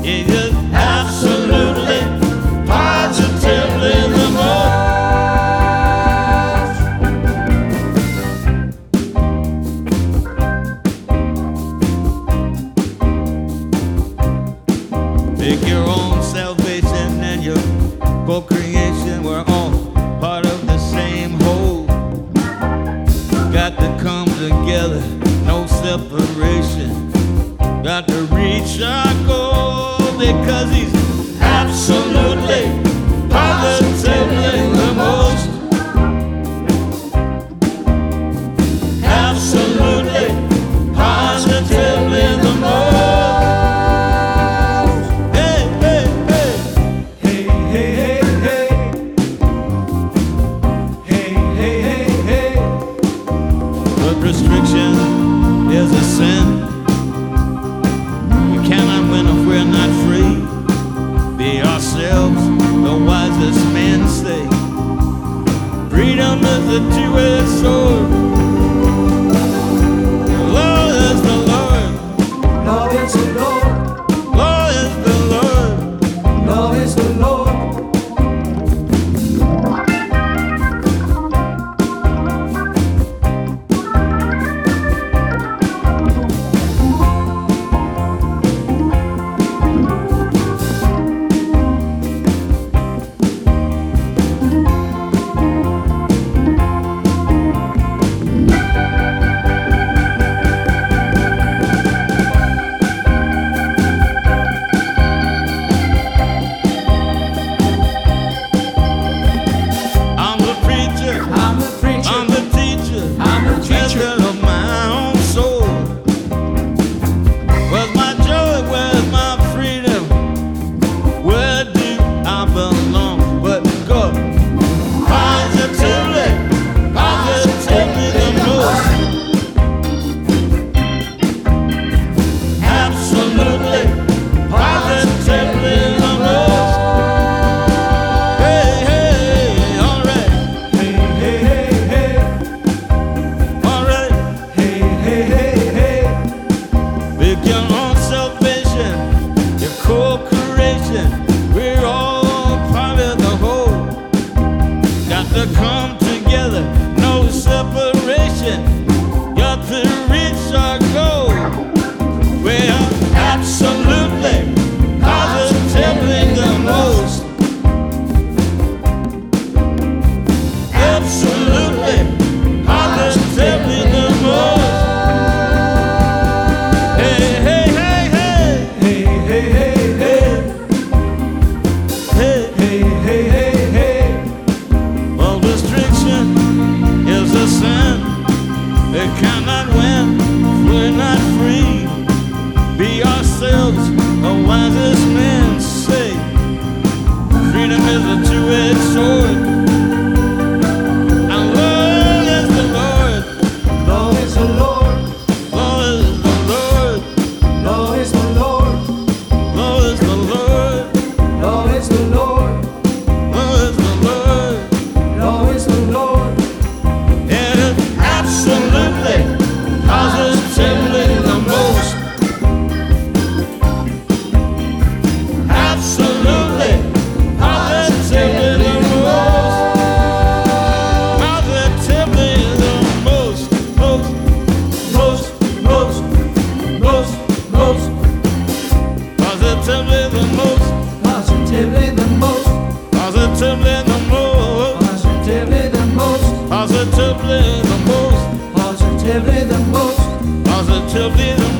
It is absolutely, positively the most. Make your own salvation and your co-creation. We're all part of the same whole. Got to come together, no separation. Got to reach our goal because he's absolutely, positively the most. Absolutely, positively the most. Hey, hey, hey. Hey, hey, hey, hey. Hey, hey, hey, hey. But restriction is a sin. We cannot win if we're not free. Be ourselves, the wisest men say. Freedom is a two-edged sword. The Lord is the Lord. Lord is the Lord. Lord is the Lord. Lord is the Lord. I'm the preacher. I'm the preacher. I'm the teacher. I'm the teacher. Master of my own soul. Where's my joy? Where's my freedom? Where do I belong? But go positively, positively the most. Absolutely, positively the most. Hey, hey, all right, Hey, hey, hey, hey. all right. Hey, hey, hey, hey. With your own salvation, your co-creation, we're all part of the whole. Got to come together, no separation. Got to reach our goal. We're absolutely, positively the most. Absolutely, positively the most. Hey, hey, hey, hey. Hey, hey, hey, hey. Hey, Hey, hey, hey, hey. well, restriction is a sin. They cannot win if we're not free. Be ourselves, the wisest men say. Freedom is a two-edged sword. And Lord is the Lord. Lord is the Lord. Lord is the Lord. Lord is the Lord. Lord is the Lord. Lord is the Lord. Lord is the Lord. Lord is the Lord. It is absolutely, positively the most. Absolutely, positively the most. Positively the most. Most, most, most, most, most. Positively the most. Positively the most. Positively the most. Positively the most. Positively the most. Positively the most. Positively the most.